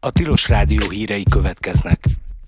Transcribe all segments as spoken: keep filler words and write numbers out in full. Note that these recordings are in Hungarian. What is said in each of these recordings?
A Tilos Rádió hírei következnek.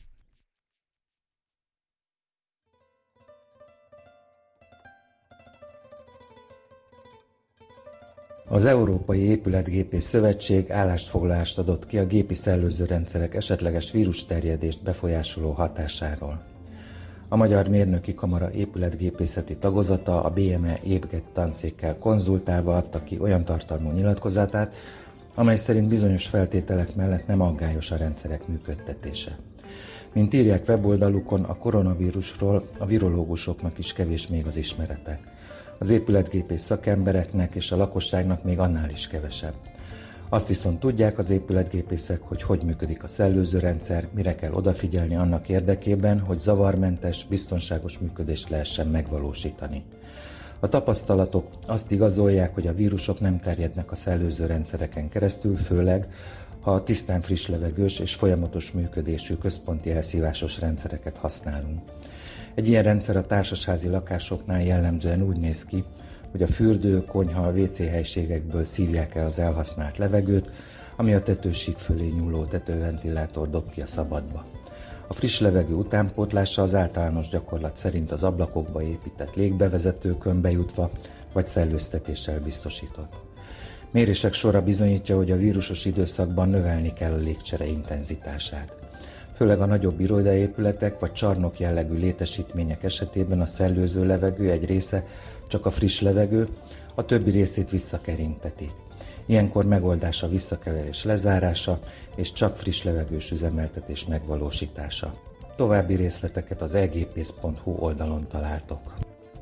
Az Európai Épületgépész Szövetség állásfoglalást adott ki a gépi szellőzőrendszerek esetleges vírusterjedést befolyásoló hatásáról. A Magyar Mérnöki Kamara épületgépészeti tagozata a bé em e épület tanszékkel konzultálva adta ki olyan tartalmú nyilatkozatát, amely szerint bizonyos feltételek mellett nem aggályos a rendszerek működtetése. Mint írják weboldalukon, a koronavírusról a virológusoknak is kevés még az ismerete. Az épületgépész szakembereknek és a lakosságnak még annál is kevesebb. Azt viszont tudják az épületgépészek, hogy hogy működik a szellőzőrendszer, mire kell odafigyelni annak érdekében, hogy zavarmentes, biztonságos működést lehessen megvalósítani. A tapasztalatok azt igazolják, hogy a vírusok nem terjednek a szellőzőrendszereken keresztül, főleg, ha tisztán friss levegős és folyamatos működésű központi elszívásos rendszereket használunk. Egy ilyen rendszer a társasházi lakásoknál jellemzően úgy néz ki, hogy a fürdő, konyha, a vé cé helységekből szívják el az elhasznált levegőt, ami a tetősík fölé nyúló tetőventilátor dob ki a szabadba. A friss levegő utánpótlása az általános gyakorlat szerint az ablakokba épített légbevezetőkön bejutva vagy szellőztetéssel biztosított. Mérések sora bizonyítja, hogy a vírusos időszakban növelni kell a légcsere intenzitását. Főleg a nagyobb irodaépületek vagy csarnok jellegű létesítmények esetében a szellőző levegő egy része csak a friss levegő, a többi részét visszakerinteti. Ilyenkor megoldás a visszakeverés lezárása és csak friss levegős üzemeltetés megvalósítása. További részleteket az e gé pész pont hu oldalon találtok.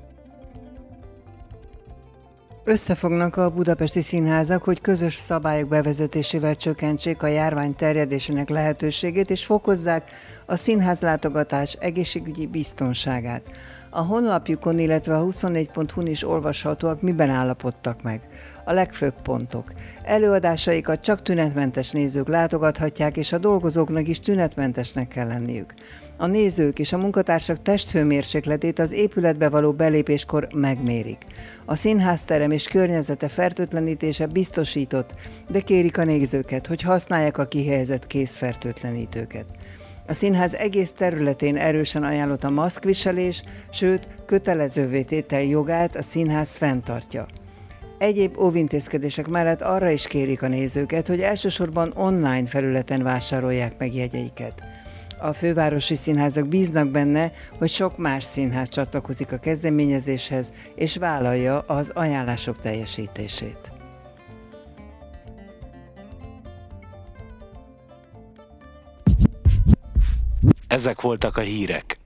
Összefognak a budapesti színházak, hogy közös szabályok bevezetésével csökkentsék a járvány terjedésének lehetőségét és fokozzák a színházlátogatás egészségügyi biztonságát. A honlapjukon, illetve a huszonnégy pont hu-n is olvashatóak, miben állapodtak meg. A legfőbb pontok. Előadásaikat csak tünetmentes nézők látogathatják, és a dolgozóknak is tünetmentesnek kell lenniük. A nézők és a munkatársak testhőmérsékletét az épületbe való belépéskor megmérik. A színházterem és környezete fertőtlenítése biztosított, de kérik a nézőket, hogy használják a kihelyezett kézfertőtlenítőket. A színház egész területén erősen ajánlott a maszkviselés, sőt, kötelezővé tétel jogát a színház fenntartja. Egyéb óvintézkedések mellett arra is kérik a nézőket, hogy elsősorban online felületen vásárolják meg jegyeiket. A fővárosi színházak bíznak benne, hogy sok más színház csatlakozik a kezdeményezéshez, és vállalja az ajánlások teljesítését. Ezek voltak a hírek.